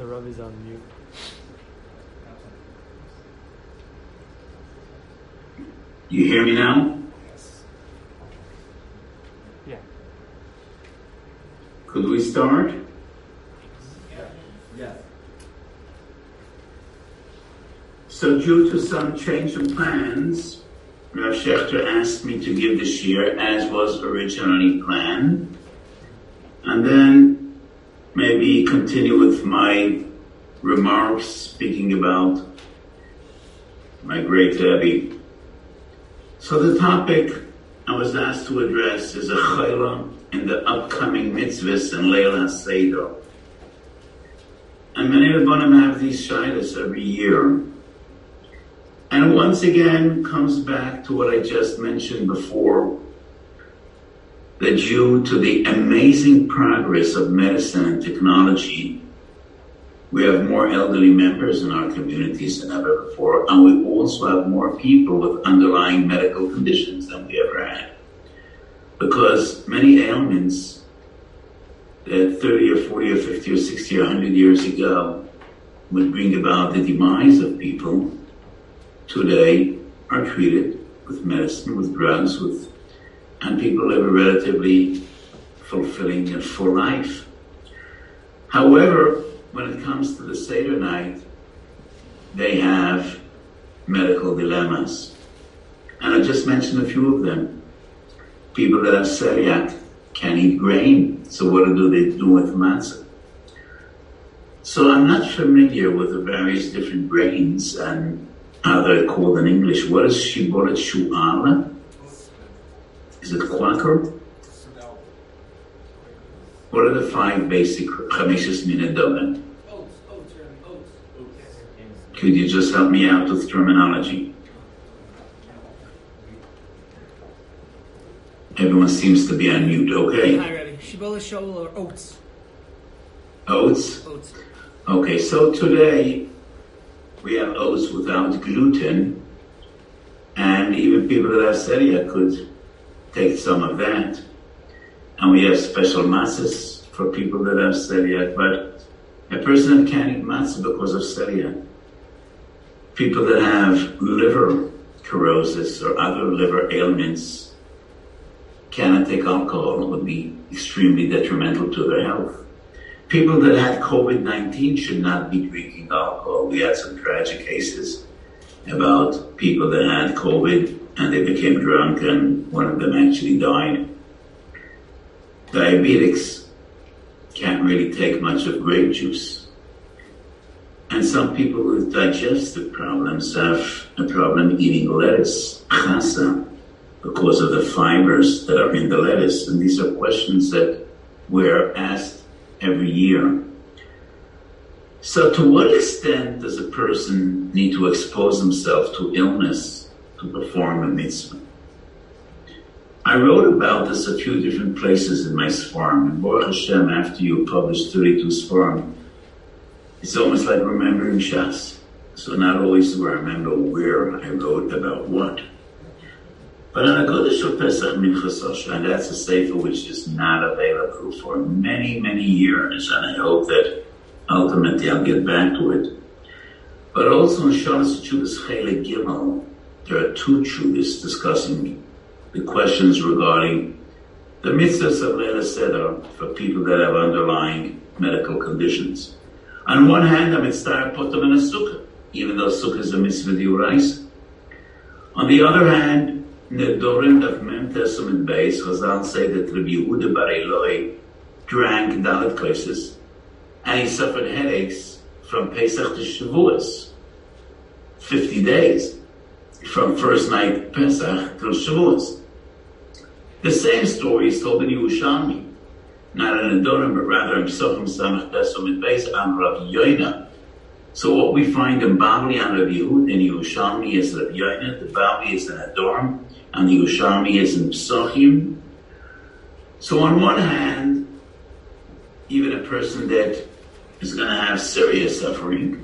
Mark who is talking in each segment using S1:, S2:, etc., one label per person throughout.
S1: Rav is on mute.
S2: You hear me now?
S1: Yes. Yeah.
S2: Could we start?
S3: Yeah.
S2: So due to some change of plans, Rav Shechter asked me to give the shiur as was originally planned, and then maybe continue with my remarks speaking about my great Rebbe. So the topic I was asked to address is a chayla in the upcoming mitzvahs and Leil HaSeder. And many Rebbeim have these shaylas every year. And once again comes back to what I just mentioned before, that due to the amazing progress of medicine and technology, we have more elderly members in our communities than ever before, and we also have more people with underlying medical conditions than we ever had. Because many ailments that 30 or 40 or 50 or 60 or 100 years ago would bring about the demise of people, today are treated with medicine, with drugs, and people live a relatively fulfilling and full life. However, when it comes to the Seder night, they have medical dilemmas. And I just mentioned a few of them. People that have celiac can't eat grain, so what do they do with matzah? So I'm not familiar with the various different grains and how they're called in English. What is shibolet shu'ala? Is it quaker? What are the 5 basic chamishas min hadomen?
S3: Oats.
S2: Could you just help me out with terminology? Everyone seems to be on mute, okay?
S4: Hi, Rebbe. Shibola Shaul or oats?
S2: Oats?
S4: Oats.
S2: Okay, so today we have oats without gluten, and even people that have celiac could take some of that. And we have special matzahs for people that have celiac, but a person that can't eat matzah because of celiac, people that have liver cirrhosis or other liver ailments cannot take alcohol. It would be extremely detrimental to their health. People that had COVID-19 should not be drinking alcohol. We had some tragic cases about people that had COVID and they became drunk and one of them actually died. Diabetics can't really take much of grape juice. And some people with digestive problems have a problem eating lettuce, chasa, because of the fibers that are in the lettuce. And these are questions that we're asked every year. So to what extent does a person need to expose himself to illness to perform a mitzvah? I wrote about this a few different places in my Sfarim. And Baruch Hashem, after you publish 32 Sfarim, it's almost like remembering Shas. So not always do I remember where I wrote about what. But on a Kodesh of Pesach Minchas Osher, and that's a sefer which is not available for many, many years, and I hope that ultimately I'll get back to it. But also in Shalas Tshuvas Chelek Gimel, there are 2 tshuvas discussing the questions regarding the mitzvahs of Leil HaSeder for people that have underlying medical conditions. On one hand, a mitzvah potem in a sukkah, even though sukkah is a mitzvah d'oraisa. On the other hand, Nedorim of Mem Testament base, Chazal say that Rabbi Yehuda Bar Eloi drank Dalet Kosses, and he suffered headaches from Pesach to Shavuos, 50 days, from first night Pesach till Shavuos. The same story is told in Yerushalmi, not in Nedorim, but rather in Psachim Samach Testament base on Rabbi Yoina. So what we find in Bavli on Rabbi Yehuda in Yerushalmi is Rabbi Yoina, the Bavli is in Nedorim, and the Yerushalmi is in Psachim. So on one hand, even a person that is going to have serious suffering,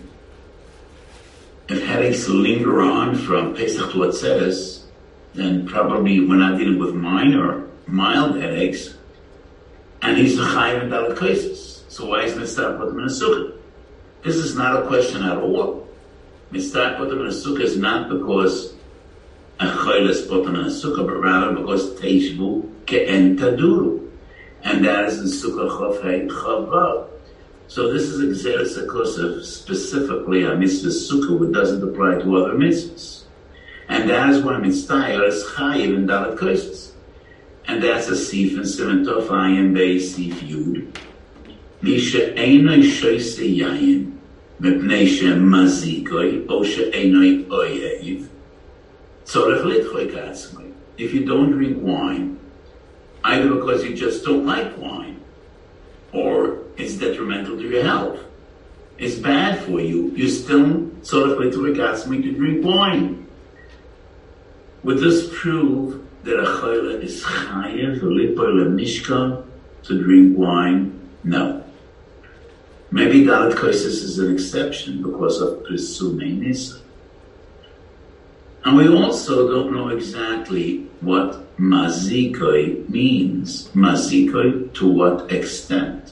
S2: if headaches linger on from Pesach to Atzeres, then probably we're not dealing with minor, mild headaches, and he's a chayiv in Dalet Kosses. So why isn't it start with him in a sukkah? This is not a question at all. Mitzvah put them in a sukkah is not because a chayla is put in a sukkah, but rather because teishvu ke'en taduru. And that is in Sukkah Chav Hey Chav Vav. So this is Exeris Akosov, specifically a mitzvah sukkah, which doesn't apply to other mitzvahs. And that is why mitzvah is chayiv in Dalet Kosos. And that's a sif in Siman Tov Ayin Bei Sif Yud. Misha Einoi Shoyse Yayin, Mepnei Shem Mazikoi, O She'einoi Oyev, Tzorech Litchoy Katzmoi. If you don't drink wine, either because you just don't like wine, or it's detrimental to your health, it's bad for you, you still sort of to drink wine. Would this prove that a chayla is chayev l'ipor l'mishkan to drink wine? No. Maybe Dalet Kosos is an exception because of Presumei Nisa. And we also don't know exactly what mazikoi means. Mazikoi, to what extent?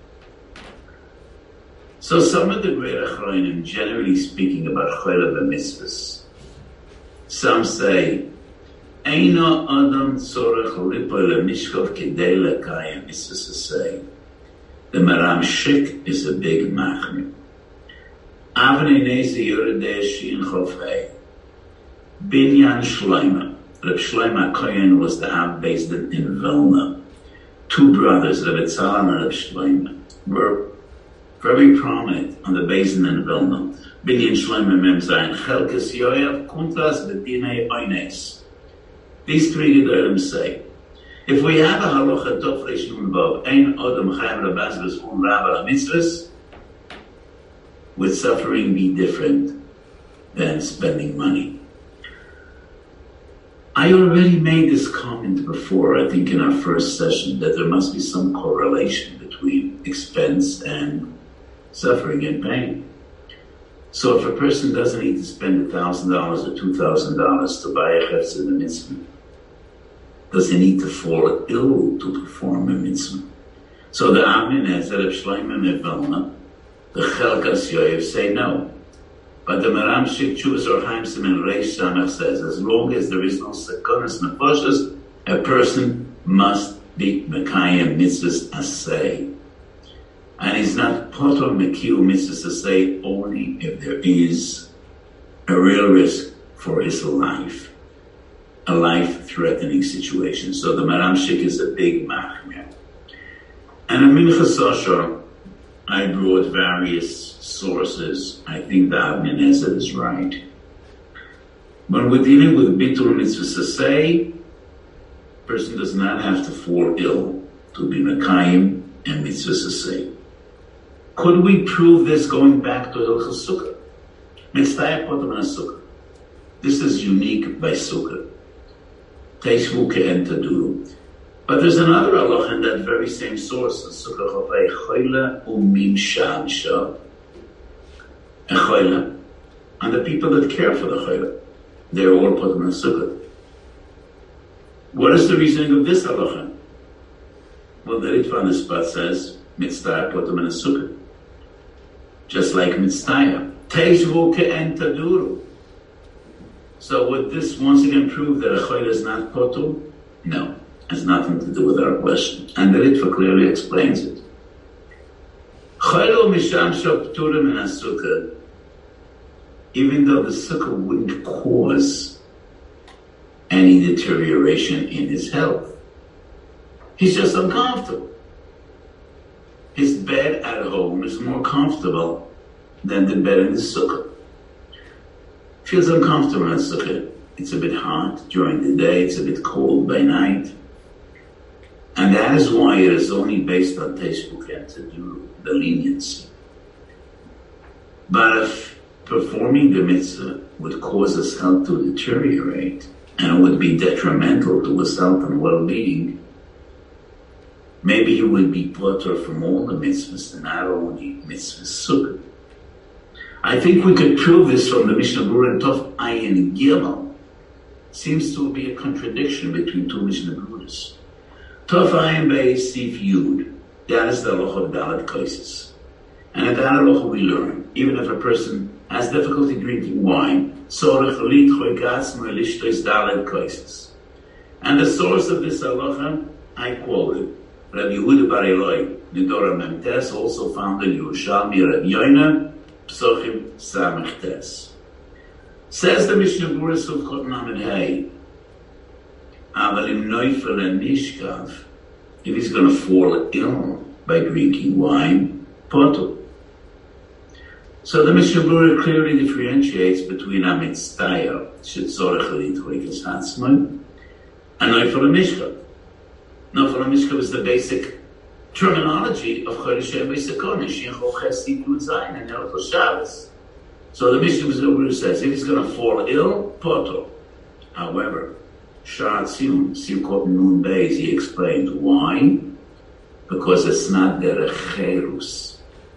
S2: So some of the great achronim, generally speaking about chayla b'mitzvahs, some say, Eino adam tzorech lipo lemishkov kidei lekayim mitzvahs say. The Maram Shik is a big machmir. Avnei nezi yoredei shin chofei. Binyan Shloima. Reb Shloima Kohen was the Av based in Vilna. Two brothers, Reb Tzal and Reb Shloima, were very prominent on the basin in Vilna. Binyan Shloima Mem Zayin Chelkes Yoav Kuntas B'dinei Oynes. These three Gedolim say, if we have a halacha Tov Reish Nun Vav, Ein Odom Chayim Rabazvus Un Rabba Mitzvahs, would suffering be different than spending money? I already made this comment before, I think in our first session, that there must be some correlation between expense and suffering and pain. So if a person doesn't need to spend $1,000 or $2,000 to buy a chefs in a mitzvah, does he need to fall ill to perform a mitzvah? So the Amin has that if Shloimeh Mevilna, the Chelkas Yoav say no. But the Maram Shik Chuvas or Chaim Siman Reish Samach says, as long as there is no sekonos nefashos, a person must be mekayem mitzvahs asay. And he's not potor mekiyu mitzvahs asay only if there is a real risk for his life, a life-threatening situation. So the Maram Shik is a big machmir. And in Minchas Osher, I brought various sources. I think the Avnei Nezer is right. When we're dealing with bitul mitzvah say, person does not have to fall ill to be mekayim and mitzvah say. Could we prove this going back to Hilchos Sukkah? Mitzvah potem in a sukkah. This is unique by sukkah. Teishvu ke'en taduru. But there's another halacha in that very same source, Sukkah Chavei Choyle Umim Shamsha, a Choyle, and the people that care for the Choyle, they're all put in a Sukkah. What is the reasoning of this halacha? Well, the Ritva on the spot says, Mitzvah put them in a Sukkah. Just like Mitzvah. Teishvu ke'en taduru. So would this once again prove that a Choyle is not potul? No. Has nothing to do with our question. And the Ritva clearly explains it. Even though the sukkah wouldn't cause any deterioration in his health, he's just uncomfortable. His bed at home is more comfortable than the bed in the sukkah. Feels uncomfortable in the sukkah. It's a bit hot during the day, it's a bit cold by night. And that is why it is only based on Teishvu Ke'en Taduru, the leniency. But if performing the mitzvah would cause his health to deteriorate and would be detrimental to his health and well-being, maybe he would be potter from all the mitzvahs and not only mitzvah sukkah. I think we could prove this from the Mishnah Berurah in Tov Ayin Gimel. Seems to be a contradiction between two Mishnah Berurahs. Tov Ayin Bei Sif Yud, that is the halacha of Dalet Kosos. And at that halacha we learn even if a person has difficulty drinking wine. And the source of this halacha, I quoted, Rabbi Yehuda Bar Eloi, Nidora Memtes, also found in Yerushalmi, Rabbi Yoina, Psochim Samech Tes. Says the Mishnah Berurah Sufchot Lamed Hey, Avalim Neufel and Nishkav, if he's going to fall ill by drinking wine, potul. So the Mishnah Berurah clearly differentiates between a mitzvah, shetzorech l'itchoikas hatzmai, and Neufel and Nishkav. Neufel and Nishkav is the basic terminology of Chodesh Beisakon, Shinchol Chesed Yud Zayin, and Erev Shabbos. So the Mishnah Berurah says, if he's going to fall ill, potul. However, Sha'at Tziyun, Simchot Nun Beis, he explained why. Because it's not derech cherus.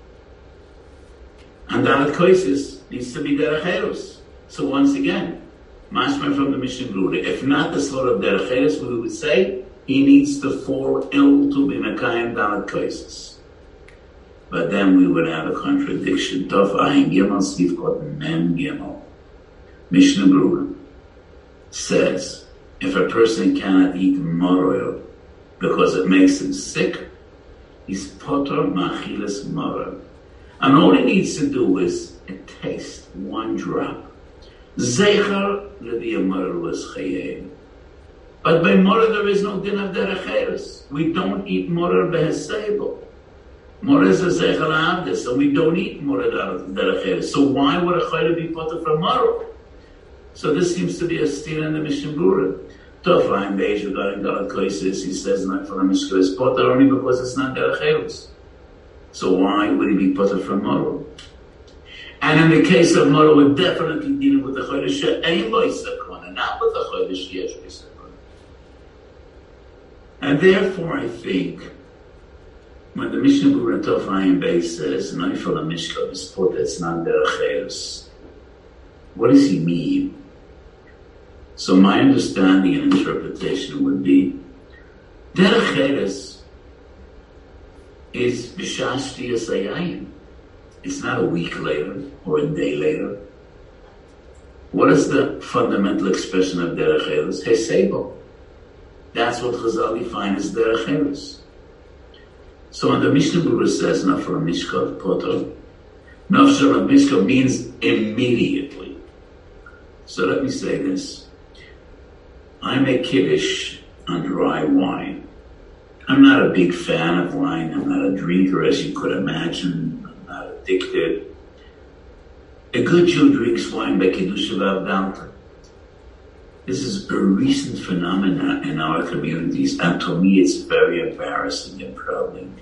S2: And Dalet Koises needs to be derech cherus. So once again, mashma from the Mishnah Berurah, if not the sort of derech cherus, we would say he needs to fall ill to be mekayim Dalet Koises. But then we would have a contradiction. Tov Ayin Gimel Sivkot Mem Gimel. Mishnah Berurah says, if a person cannot eat moror because it makes him sick, he's potor machilas moror. And all he needs to do is a taste, one drop. Zeichar levi moror was chayim. But by moror there is no din of derech cherus. We don't eat moror behesebo. Moror is a zeichar avdis, so we don't eat moror derech cherus. So why would a chayim be potor from moror? So this seems to be a steal in the Mishnah Berurah. Tofayim Beis regarding Dalet Koises, he says not for a Mishka is potter only because it's not derech cherus. So why would he be potter from moror? And in the case of moror, we're definitely dealing with the Chodesh Ein Lo Yisakon, not with the Chodesh Yesh Yisakon. And therefore, I think when the Mishnah Berurah Tofayim Beis says not for a Mishka is potter, it's not derech cherus, what does he mean? So my understanding and interpretation would be, derech cherus is b'shas shtiyas hayayin. It's not a week later or a day later. What is the fundamental expression of derech cherus? Hesebo. That's what Chazal define as derech cherus. So when the Mishnah Berurah says nafar mishkav potter, nafar mishkav means immediately. So let me say this. I make kiddush on dry wine. I'm not a big fan of wine. I'm not a drinker, as you could imagine. I'm not addicted. A good Jew drinks wine by kiddush v'avdalta. This is a recent phenomenon in our communities, and to me it's very embarrassing and troubling.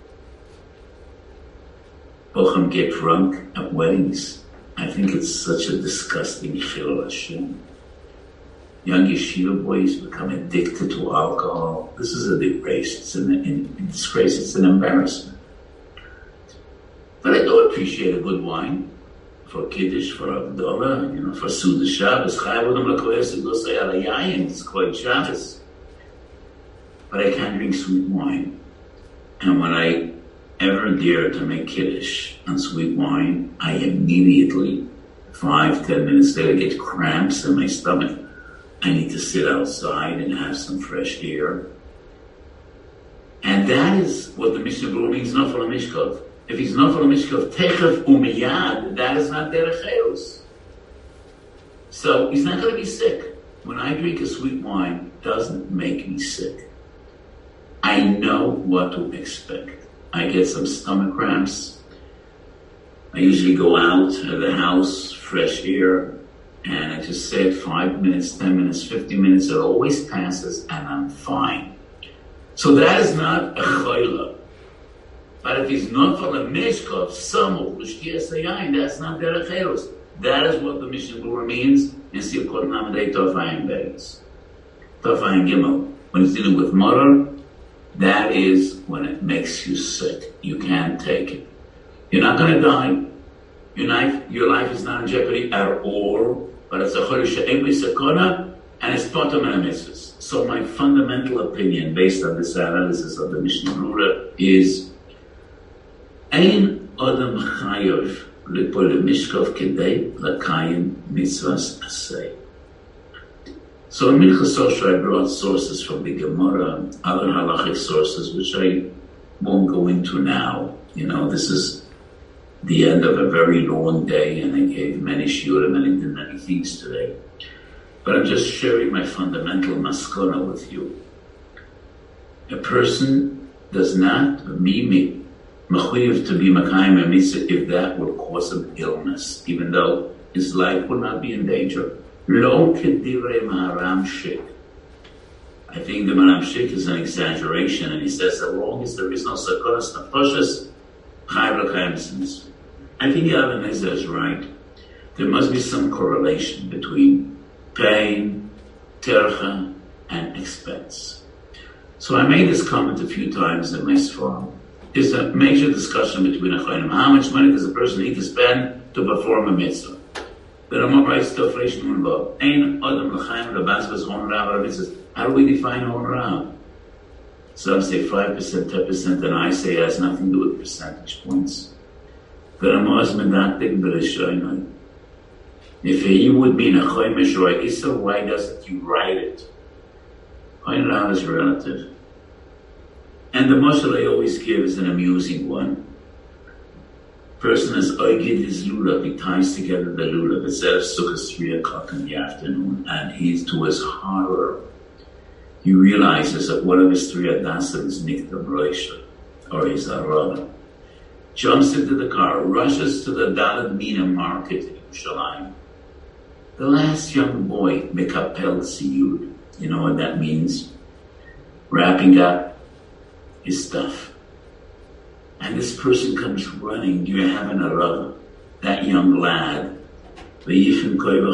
S2: Bochum get drunk at weddings. I think it's such a disgusting chilul Hashem. Young yeshiva boys become addicted to alcohol. This is a disgrace. It's an disgrace. It's an embarrassment. But I do appreciate a good wine for kiddush, for Havdalah, for Suda Shabbos. It's quite Shabbos. But I can't drink sweet wine. And when I ever dare to make kiddush on sweet wine, I immediately, 5-10 minutes later, get cramps in my stomach. I need to sit outside and have some fresh air. And that is what the Mishnah Berurah means, nafal mishkav. If he's nafal mishkav, techef umiyad, that is not derech cherus. So he's not going to be sick. When I drink a sweet wine, it doesn't make me sick. I know what to expect. I get some stomach cramps. I usually go out of the house, fresh air, and I just say 5 minutes, 10 minutes, 15 minutes, it always passes, and I'm fine. So that is not a chayla. But if he's not for a mishkav, samul, l'shtiyas hayayin, that's not derech cherus. That is what the Mishnah Berurah means in Sivkot Lamed Tofayim Beis. Tofayim Gimel. When he's dealing with moror, that is when it makes you sick. You can't take it. You're not going to die. Your life is not in jeopardy at all. But it's a chodesh she'ein b'sakona, and it's bottom and a mitzvahs. So my fundamental opinion, based on this analysis of the Mishnah Berurah, is ein adam chayav Lipol Mishkov Kedei Lakayim Mitzvahs Asay. So in Minchas Osher I brought sources from the Gemara, other halachic sources, which I won't go into now. This is the end of a very long day, and I gave many shiurim and I did many things today. But I'm just sharing my fundamental maskana with you. A person does not be mechuyev to be makayim a mitzvah if that will cause him illness, even though his life will not be in danger. Lo kedivrei Maharam Shik. I think the Maharam Shik is an exaggeration, and he says as long as there is no sakonas nafashas, chayv l'kayim sins. I think Yavin Ezer is right. There must be some correlation between pain, tercha, and expense. So I made this comment a few times in my sforim. There's a major discussion between Achronim. How much money does a person need to spend to perform a mitzvah? The Rambam writes to Fresh Munbo. Ein Adam l'chaim l'basvas hon rav mitzvahs. How do we define hon rav? Some say 5%, 10%, and I say it has nothing to do with percentage points. The Rambam is medactic b'rishoynai. If he would be in a choy meshroy Issa, why doesn't you write it? Hon rav is relative. And the mashal I always give is an amusing one. Person is oigid his lulav, he ties together the lulav. It's at Sukkot 3 o'clock in the afternoon, and he's, to his horror, he realizes that one of his three adasim is Niktam Roisha, or his Arava. Jumps into the car, rushes to the Daled Mina market in Yerushalayim. The last young boy, Mekapel Siyud, you know what that means? Wrapping up his stuff. And this person comes running, do you have an Arava? That young lad, this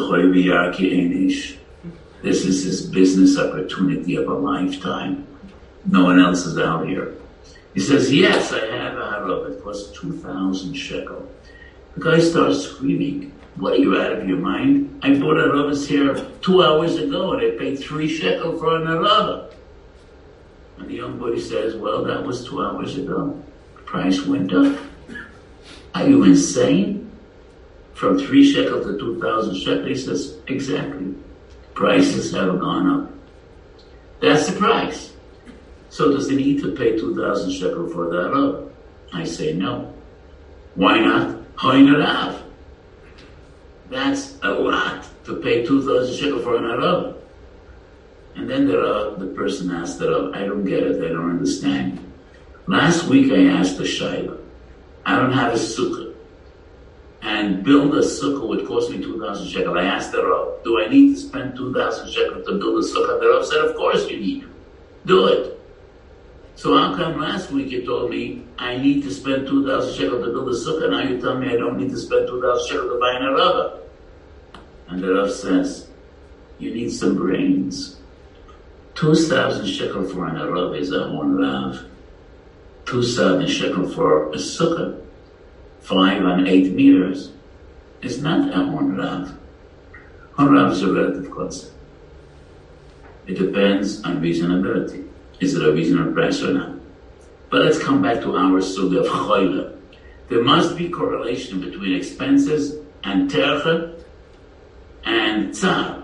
S2: is his business opportunity of a lifetime. No one else is out here. He says, yes, I have a Arava. It costs 2,000 shekel. The guy starts screaming, what, are you out of your mind? I bought Aravas here 2 hours ago and I paid 3 shekel for an Arava. And the young boy says, well, that was 2 hours ago. Price went up. Are you insane? From 3 shekel to 2,000 shekel? He says, exactly. Prices have gone up. That's the price. So does he need to pay 2,000 shekel for that Arava? I say no. Why not? Hoin Rav. That's a lot to pay 2,000 shekel for an Arava. And then the person asked the Rav, I don't get it, I don't understand. Last week I asked the Shaila, I don't have a sukkah. And build a sukkah would cost me 2,000 shekel. I asked the Rav, do I need to spend 2,000 shekel to build a sukkah? The Rav said, of course you need to. Do it. So how come last week you told me I need to spend 2,000 shekel to build a sukkah, now you tell me I don't need to spend 2,000 shekel to buy an Arava? And the Rav says, you need some brains. 2,000 shekel for an Arava is a hon rav. 2,000 shekel for a sukkah, 5 and 8 meters, is not a hon rav. Hon rav is a relative concept. It depends on reasonability. Is it a reasonable price or not? But let's come back to our sugya of choyle. There must be correlation between expenses and tercha and tzar.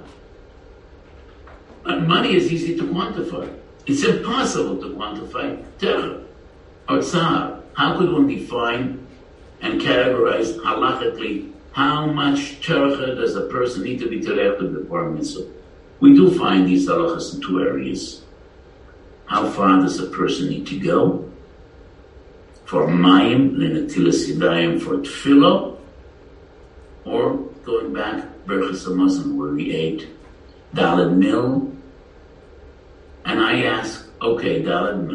S2: Money is easy to quantify. It's impossible to quantify tercha or tzar. How could one define and categorize halachically how much tercha does a person need to be terech to perform mitzvah? We do find these halachas in 2 areas. How far does a person need to go? For mayim, lenetilas yadayim, for tefillah, or going back, Berachas HaMazon, where we ate Daled Mil, and I ask, okay, Daled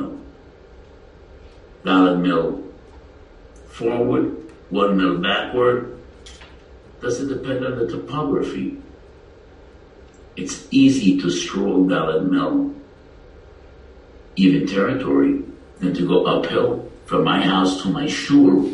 S2: Mil forward, 1 mil backward. Does it depend on the topography? It's easy to stroll Daled Mil, even territory, than to go uphill from my house to my shul.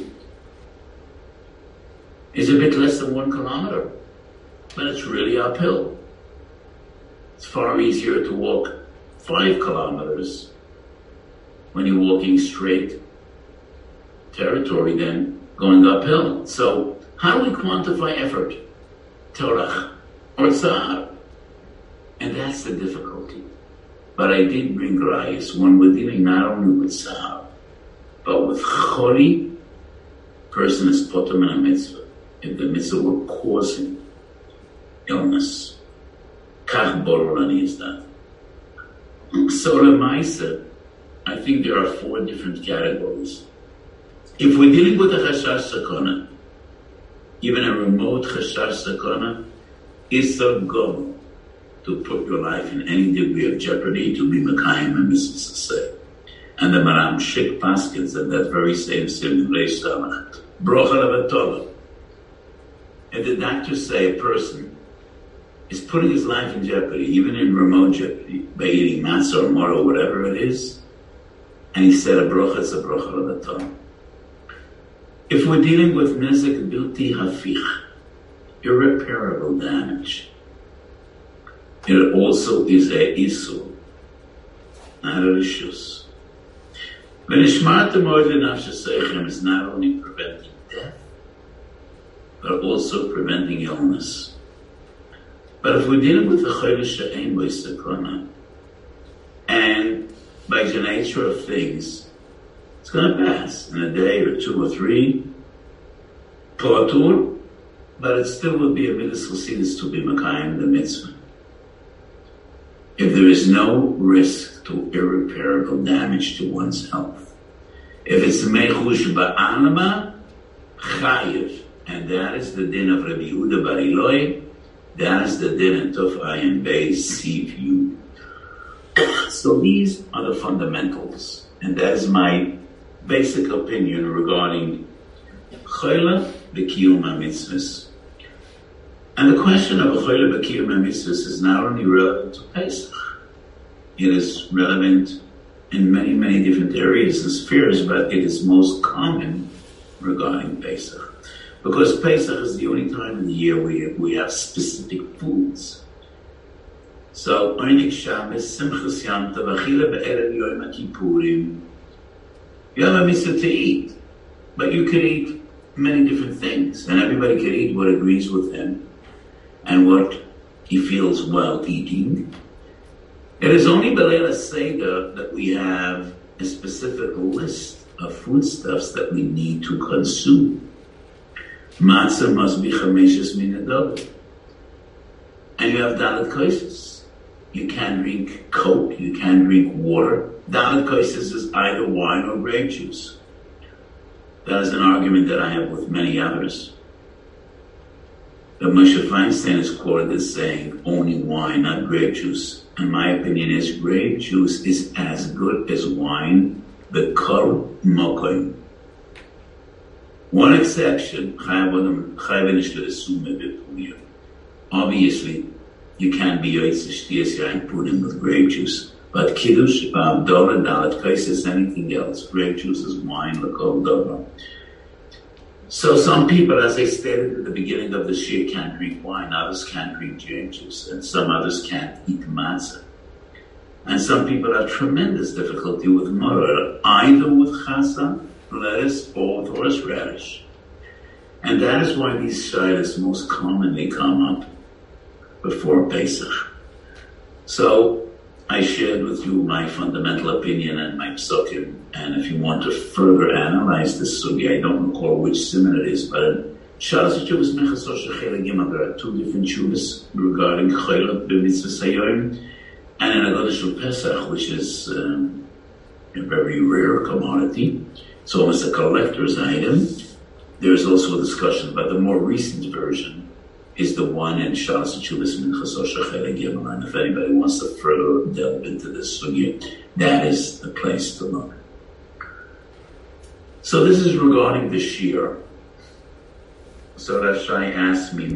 S2: It's a bit less than 1 kilometer, but it's really uphill. It's far easier to walk 5 kilometers when you're walking straight territory than going uphill. So How do we quantify effort? Torah or tzar? And that's the difficulty. But I did bring rayas when we're dealing not only with tzar, but with choli. Person is potem in a mitzvah. If the mitzvah were causing illness, kach borolani is that. So Lemaisa, I think there are 4 different categories. If we're dealing with a chashash sakana, even a remote chashash sakana, is the goal to put your life in any degree of jeopardy to be mekayim and mitzvah say. And the Maram Shik Paskins at that very same sim Reish Samach, brocha levatova. And the doctors say a person is putting his life in jeopardy, even in remote jeopardy, by eating matzah or moro, whatever it is. And he said a brocha, it's a brocha levatova. If we're dealing with nezek bilti hafich, irreparable damage, it also is a isur, not a rishus. V'nishmarta moed l'nafshe seichem is not only preventing death, but also preventing illness. But if we're dealing with a chayla she'ein bo sakana, and by the nature of things, it's going to pass in a day or 2 or 3, po'atur, but it still will be a midas chasidus to be mekayim the mitzvah. If there is no risk to irreparable damage to one's health, if it's mechush ba'alama, chayiv, and that is the din of Rabbi Yehuda bar Ilai, that is the din in Tov Ayin Beis Siv Yud. So these are the fundamentals, and that is my basic opinion regarding chayla b'kiyum ha-mitzvahs. And the question of a chayla b'kiyum ha-mitzvahs is not only relevant to Pesach, it is relevant in many, many different areas and spheres, but it is most common regarding Pesach. Because Pesach is the only time in the year we have specific foods. So, Einik Shabbos, Simchas Yom Tov, Achila Be'erev Yom HaKippurim, you have a mitzvah to eat, but you could eat many different things, and everybody can eat what agrees with him and what he feels well eating. It is only B'Leil HaSeder that we have a specific list of foodstuffs that we need to consume. Matzah must be chameshes min hadov. And you have dalet kosos. You can't drink Coke, you can't drink water. Dalet kosos is either wine or grape juice. That is an argument that I have with many others. But Moshe Feinstein is quoted as saying only wine, not grape juice. And my opinion is grape juice is as good as wine, the kol mokoim. One exception, obviously, you can't be pudding with grape juice. But kiddush, dola, dalet, kaisis, anything else. Grape juice is wine, l'kol dola. So some people, as I stated at the beginning of the shir, can't drink wine. Others can't drink grape juice. And some others can't eat matzah. And some people have tremendous difficulty with maror, either with chasa, lettuce, or with horseradish. And that is why these shaylas most commonly come up before Pesach. So I shared with you my fundamental opinion and my psukim, and if you want to further analyze this sugi, I don't recall which siman it is, but in Shalas Chuvas Mechas Osher Chela Gimel, there are 2 different chuvas regarding Chayla b'mitzvah sayoim, and in Agadashul Pesach, which is a very rare commodity. It's almost a collector's item. There's also a discussion, but the more recent version is the one in Shalas Chuvas Minchas Osher Chela Gimel. And if anybody wants to further delve into this sugya, that is the place to look. So this is regarding the shir. So Rashai asked me,